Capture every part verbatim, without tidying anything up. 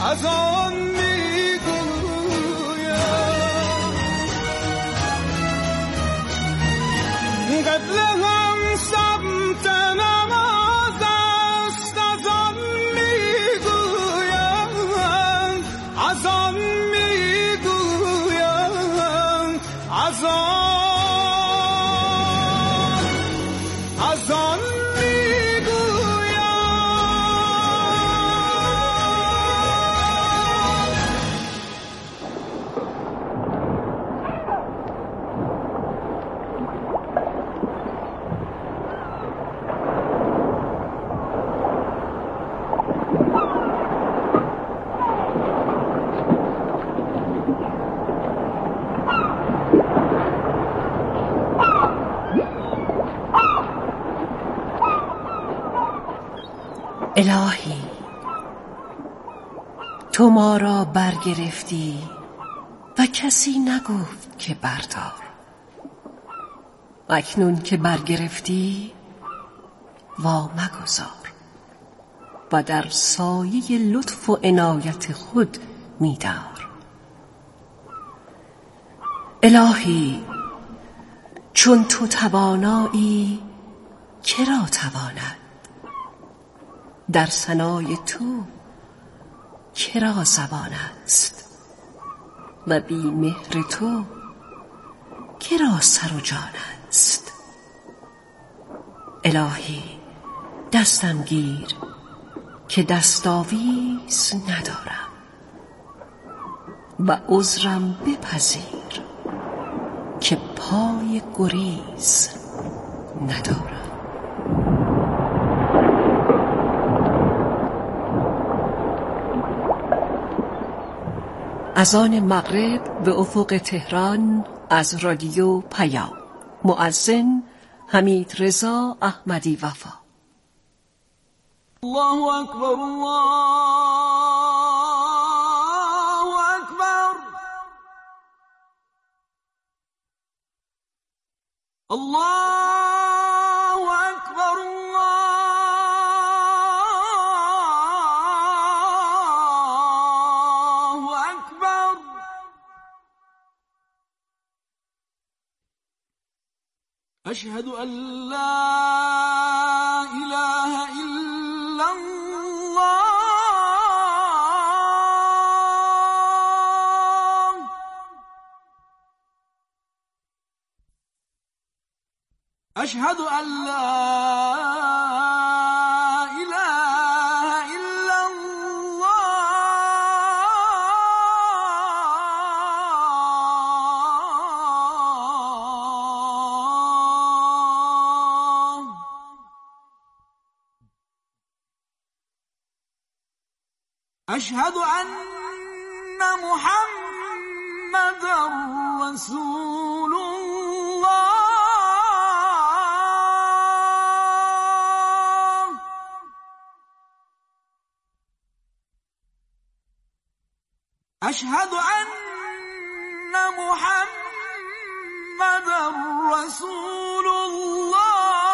از آن میگویم قبل هم سمت نماز است از آن میگویم از آن میگویم از آن از آن الهی تو ما را برگرفتی و کسی نگفت که بردار. اکنون که برگرفتی وا مگذار و در سایه لطف و عنایت خود می‌دار. الهی چون تو توانایی که را تواند؟ در ثنای تو که را زبان است؟ و بی مهر تو که را سر و جان است؟ الهی دستم گیر که دستاویز ندارم و عذرم بپذیر که پای گریز ندارم. اذان مغرب به افق تهران از رادیو پیام. مؤذن حمید رضا احمدی وفا. الله اکبر الله اکبر الله اکبر الله اکبر. اشهد ان لا اله الا الله. اشهد ان لا اله الا الله. اشهد ان محمدا رسول الله. اشهد ان محمدا رسول الله.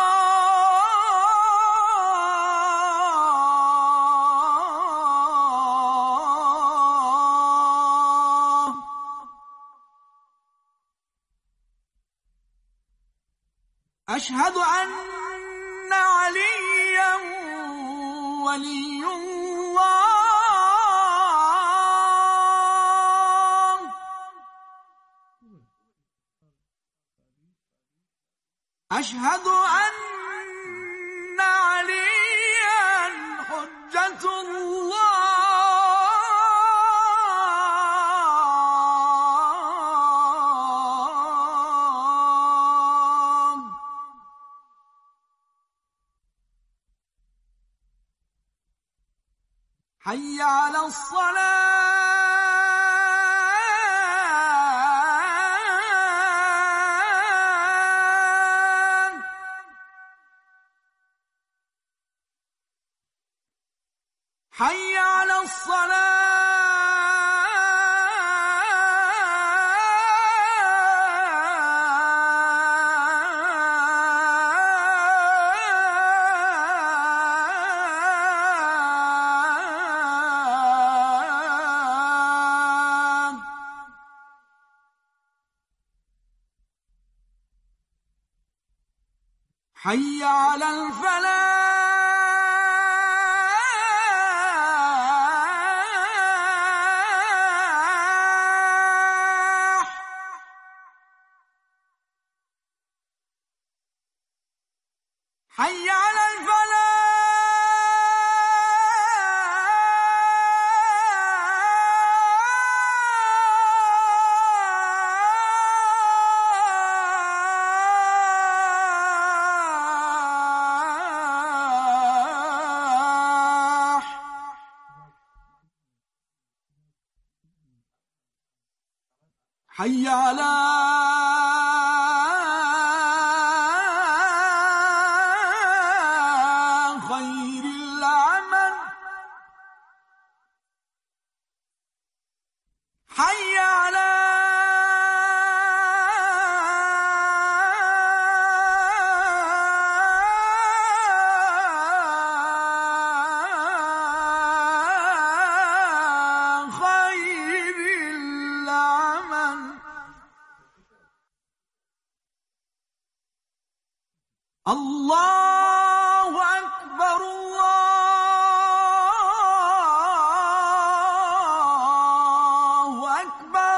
اشهد ان عليا ولي الله. اشهد ان عليا حجة الله. حي على الصلاة. حي على الصلاة. حي على الفلاح حي على الفلاح حي على خير العمل حي على الله أكبر الله أكبر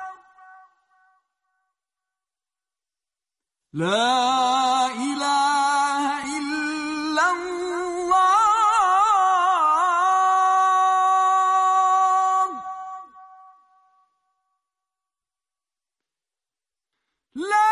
لا إله إلا الله لا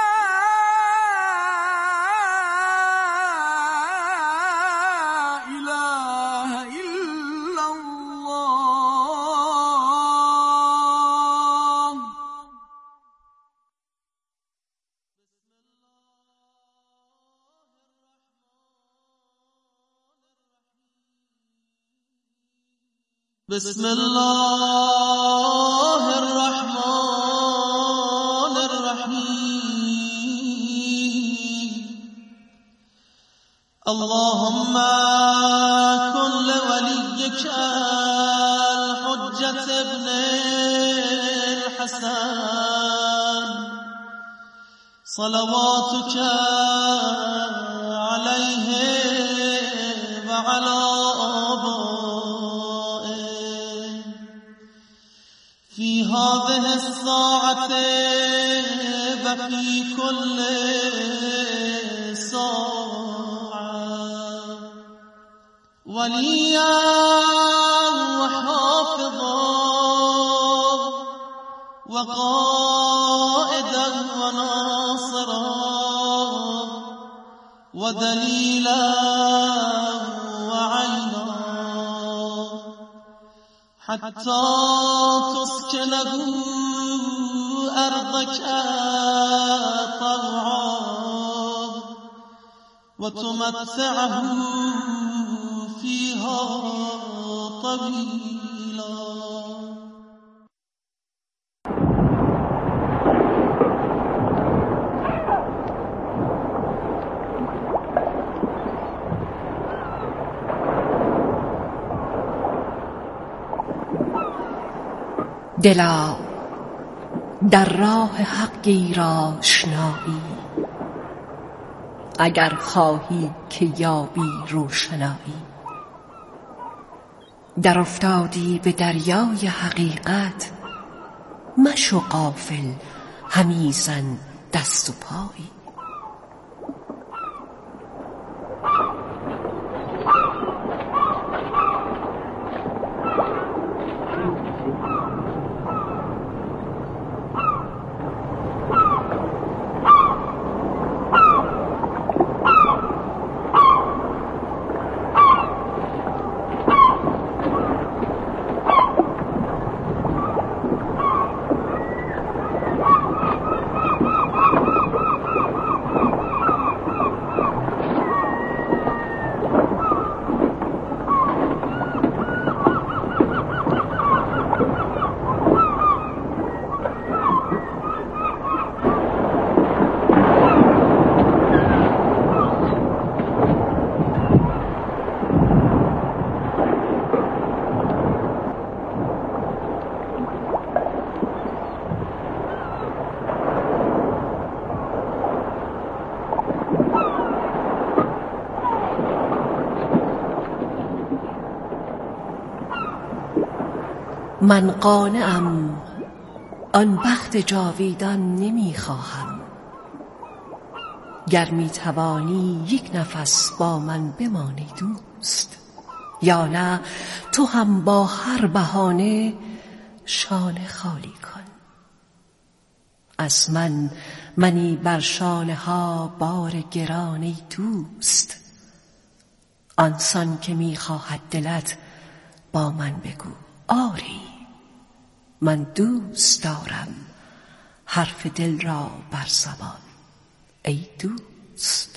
بسم الله الرحمن الرحيم اللهم كن لوليك الحجة ابن الحسن صلواتك عليه وعلى في هذه الساعة وفي كل ساعة وليا وحافظا وقائدا وناصرا ودليلا وعينا حتى تسكنه أرضك طوعا وتمتعه فيها طويلا. دلا در راه حقی را آشنایی، اگر خواهی که یابی روشنایی. در افتادی به دریای حقیقت، مشو غافل همی زن دست و پایی. من قانعم، آن بخت جاویدان نمیخواهم. گر می توانی یک نفس با من بمانی دوست، یا نه تو هم با هر بهانه شانه خالی کن. از من منی بر شانه ها بار گران ای دوست. آنسان که می خواهد دلت با من بگو آری. من دوست دارم حرف دل را بر زبان ای دوست.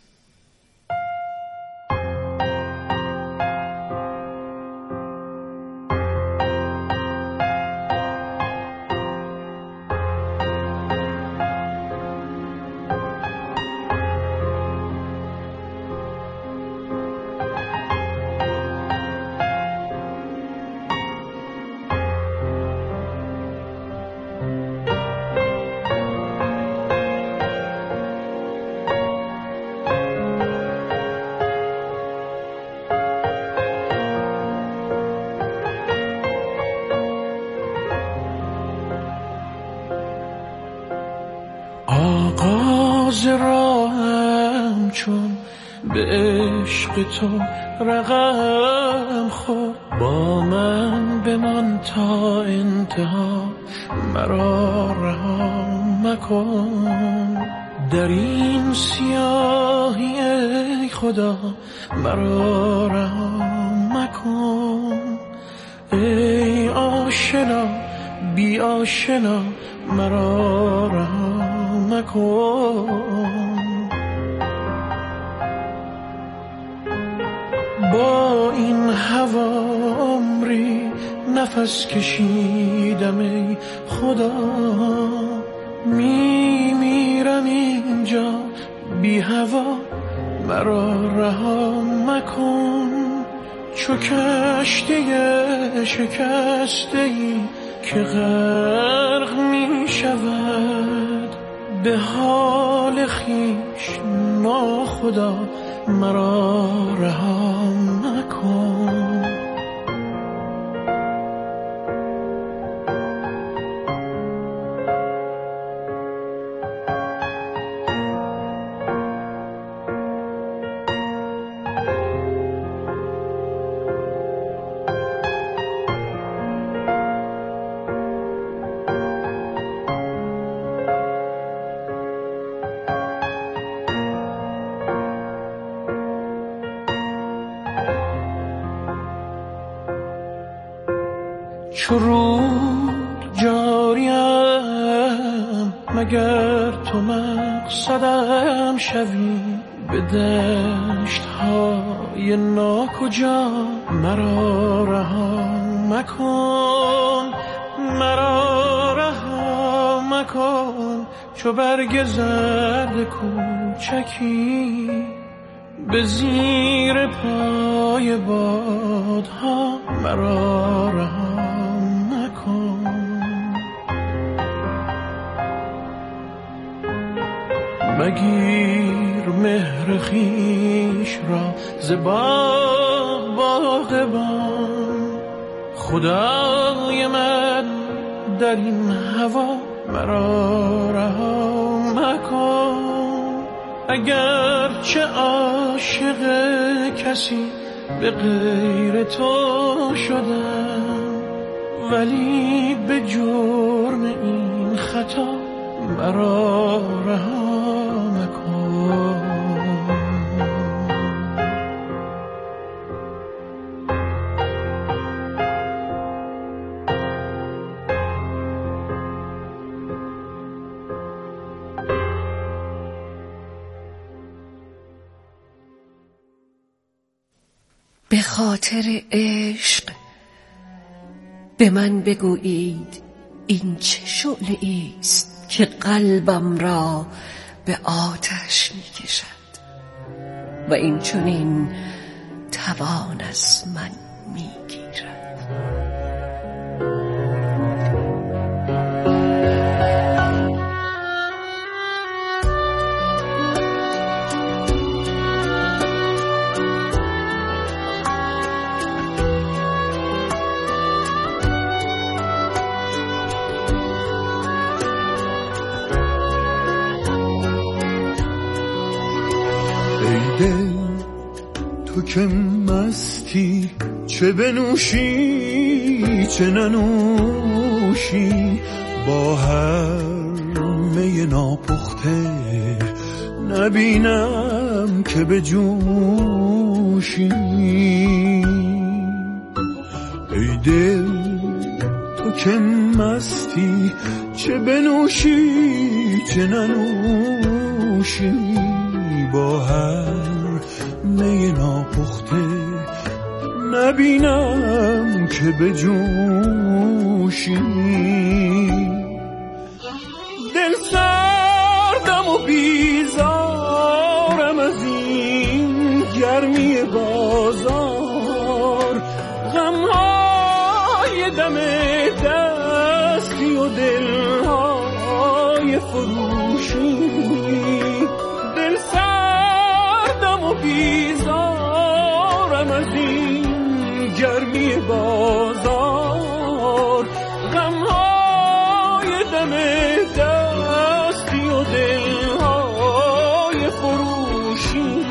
آغاز راهم چون به عشق تو رقم خورد، با من بمان تا انتها، مرا رها مکن. در این سیاهی ای خدا مرا رها مکن. ای آشنا بی آشنا مرا رها مکن. با این هوا عمری نفس کشیدم ای خدا، می میرم اینجا بی هوا مرا رها مکن. چو کشتی شکسته ای که غرق می شود، به حال خویش ناخدا مرا رها مکن. چو رود جاریم مگر تو مقصدم شوی، به دشت های ناکجا مرا رها مکن. مرا رها مکن چو برگ زرد کوچکی، به زیر پای بادها مرا رها مگیر مهر خویش را ز باغ باغبان. خدای من در این هوا مرا رها مکن. اگر چه عاشق کسی به غیر تو شدم، ولی به جرم این خطا مرا رها مکن. به خاطر عشق به من بگویید این چه شعله است که قلبم را به آتش می کشد و این چنین توان از من می گیرد. دل تو که مستی، چه بنوشی چه ننوشی، با هر می ناپخته نبینم که بجوشی. ای دل تو که مستی، چه بنوشی چه ننوشی، با هر می ناپخته نبینم که بجوشی. دل سردم و بیزارم از این گرمی بازار، غمهای دم دستی و دلهای فروشی. دل سردم و بیزارم از این گرمی بازار، غمهای دم دستی و دلهای فروشی.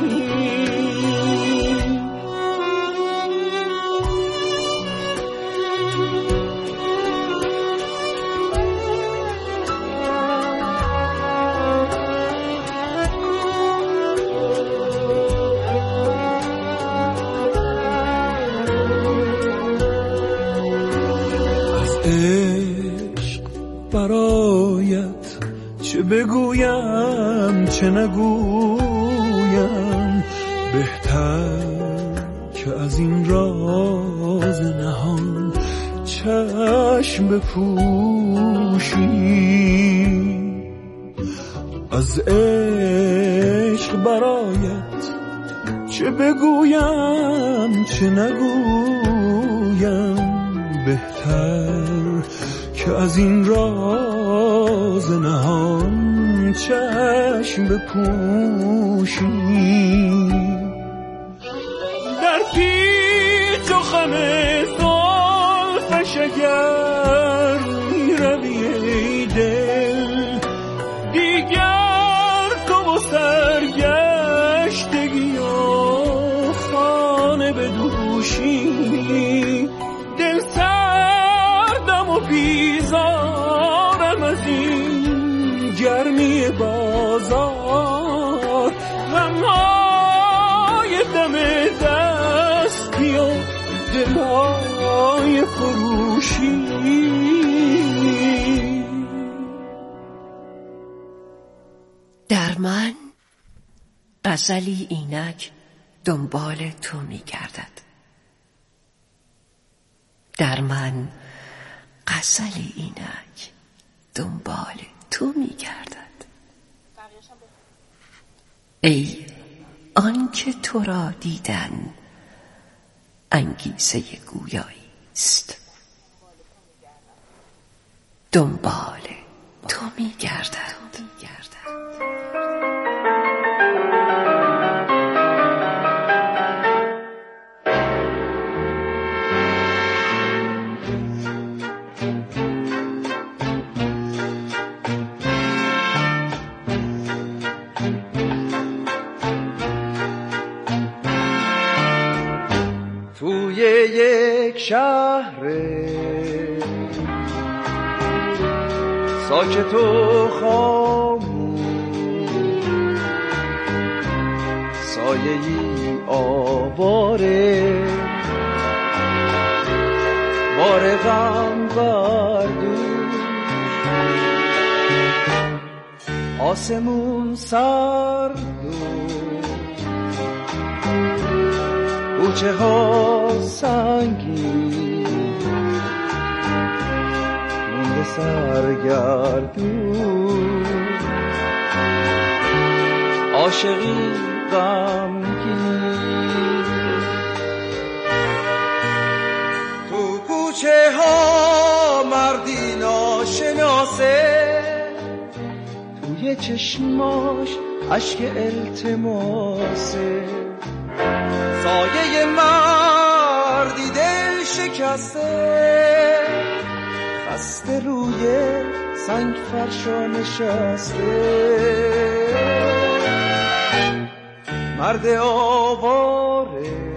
برایت چه بگویم چه نگویم، بهتر که از این راز نهان چشم بپوشی. از عشق برایت چه بگویم چه نگویم، بهتر که از این راز نهان چشم بپوشی. در پیچ و خم زلفش اگر میروی ای دل، دیگر تو و سرگشتگی و خانه بدوشی. دل سردم و بیزارم از این گرمی بازار، غمهای دم دستی و دلهای فروشی. در من غزلی اینک دنبال تو می گردد، در من غزلی اینک دنبال تو می گردد. ای آن که تو را دیدن انگیزه گویایی است، دنبال تو می گردد. توی یک شهر ساکت و خاموش، سایه‌ای آواره بار غم بر دوش، آسمون سرد و کوچه ها سنگین، مونده سرگردون، عاشقی غمگین. تو کوچه ها مردی ناشناسه، توی چشماش اشک التماسه، سایه مردی دل شکسته، خسته روی سنگ فرشا نشسته. مرد آواره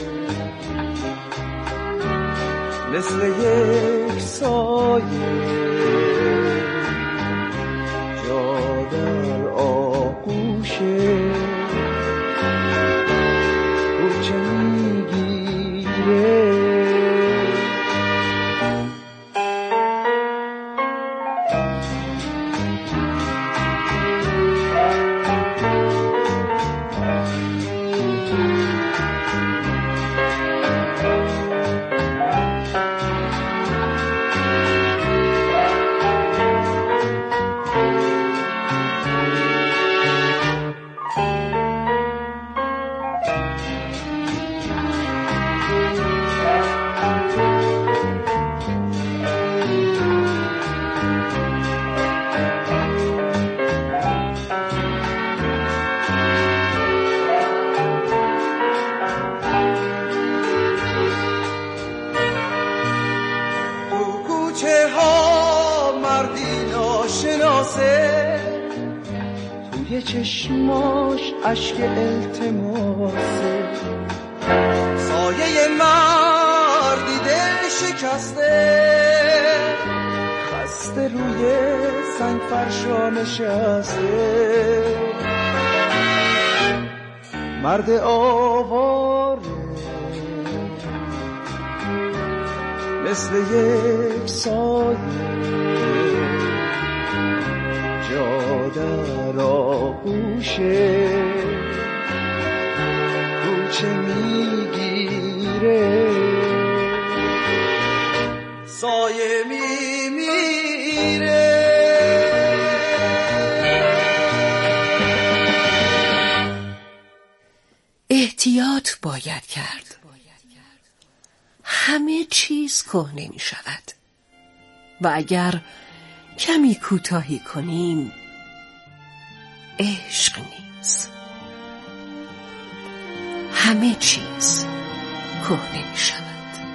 مثل یک سایه جا در آغوشه کوچه میگیره. توی چشماش عشق التماسه، سایه مردی دل شکسته خسته روی سنگ فرشا نشسته. مرد آواره مثل یک سایه جا در آغوشه کوچه میگیره، سایه میمیره. احتیاط باید کرد، همه چیز کهنه می شود و اگر کمی کوتاهی کنیم عشق نیست، همه چیز کهنه می شود.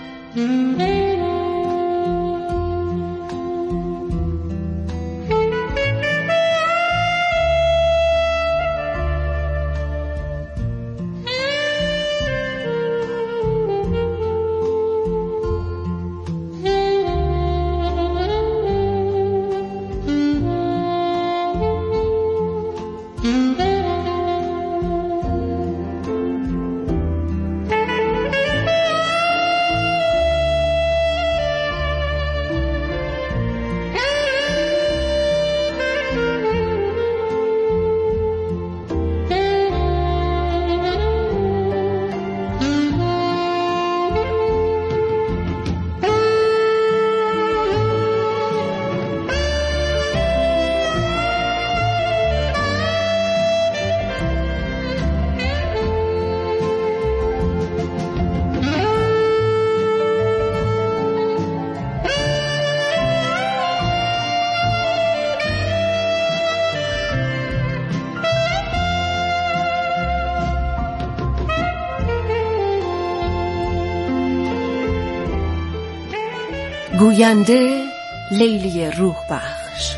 گوینده لیلی روح بخش.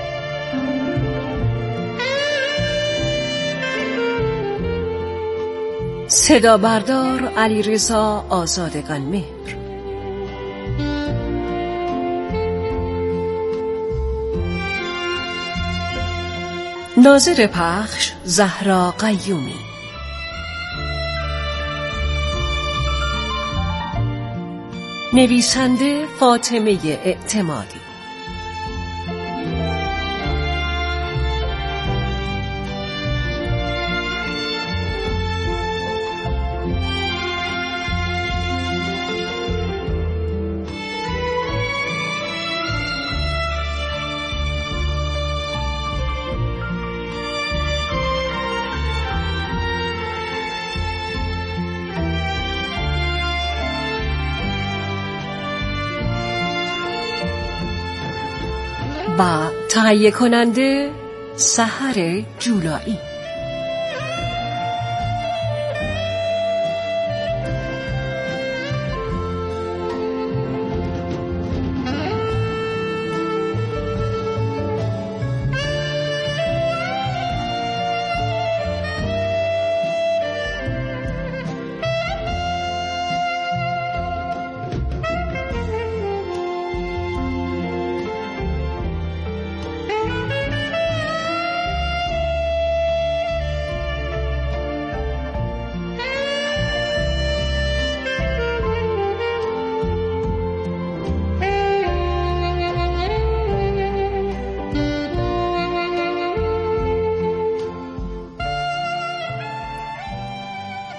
صدا بردار علیرضا آزادگان مهر. ناظر پخش زهرا قیومی. نویسنده فاطمه اعتمادی. و تهیه کننده سحر جولایی.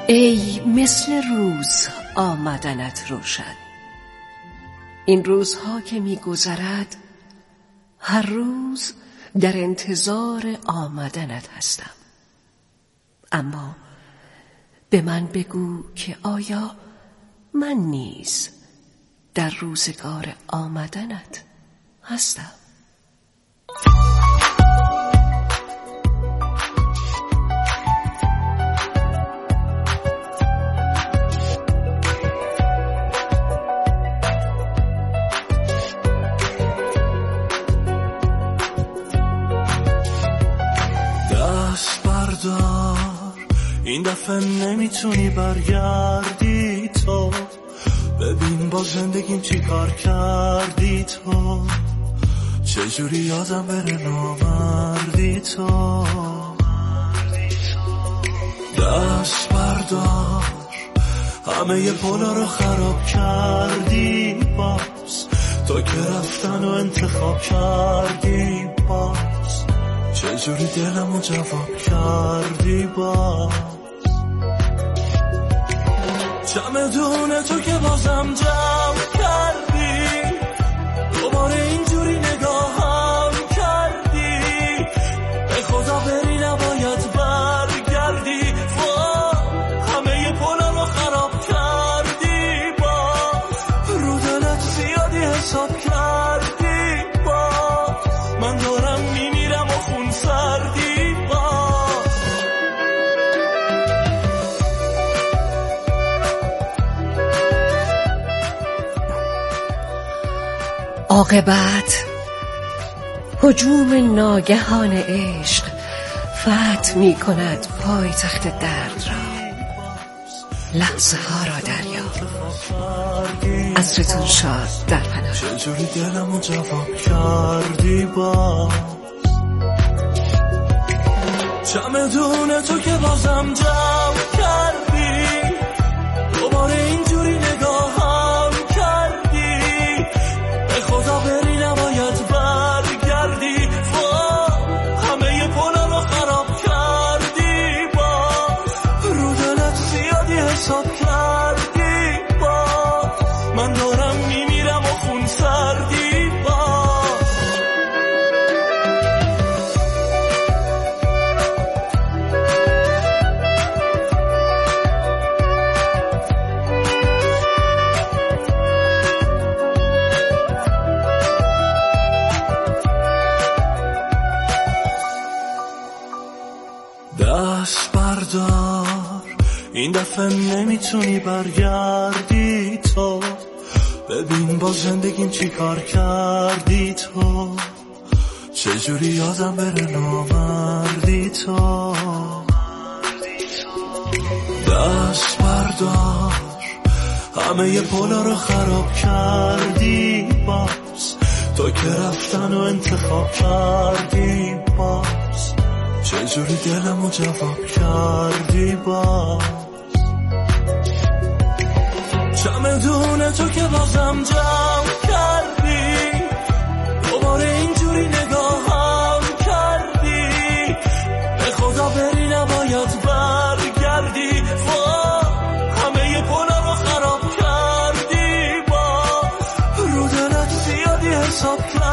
ای مثل روز آمدنت روشن، این روزها که می‌گذرد هر روز در انتظار آمدنت هستم. اما به من بگو که آیا من نیز در روزگار آمدنت هستم؟ این دفعه نمیتونی برگردی تو، ببین با زندگیم چی کار کردی تو، چجوری یادم بره نامردی تو. دست بردار، همه ی پولا رو خراب کردی باز، تو که رفتن و انتخاب کردی باز، چجوری دلمو جواب کردی باز. چمدون تو که بازم جمع کردی، دوباره اینجوری نگاهم کردی، به خدا بری نباید برگردی، همه ی پولا رو خراب کردی باز، رو دلت زیادی حساب کردی باز، من دارم میمیرم و خون سردی باز. عاقبت هجوم ناگهان عشق فتح می کند پای تخت درد را، لحظه ها را دریاب، عصرتون شاد در پناه. چجوری دلمو جواب کردی باز، چمدون تو که بازم جمع کردی، دوباره اینجوری نگاهم کردی، به خدا بری نباید برگردی، همه ی پولا رو خراب کردی باز، رو دلت زیادی حساب کردی باز، من دارم میمیرم و خون سردی باز. دست بردار، این دفعه نمیتونی برگردی تو، ببین با زندگیم چی کار کردی تو، چجوری یادم بره نامردی تو. دست بردار، همه ی پولا رو خراب کردی باز، تو که رفتن و انتخاب کردی باز، چجوری دلمو جواب کردی باز. چمدون تو که بازم جمع کردی، دوباره اینجوری نگاهم کردی، به خدا بری نباید برگردی، همه ی پولا رو خراب کردی باز، رو دلت زیادی حساب کردی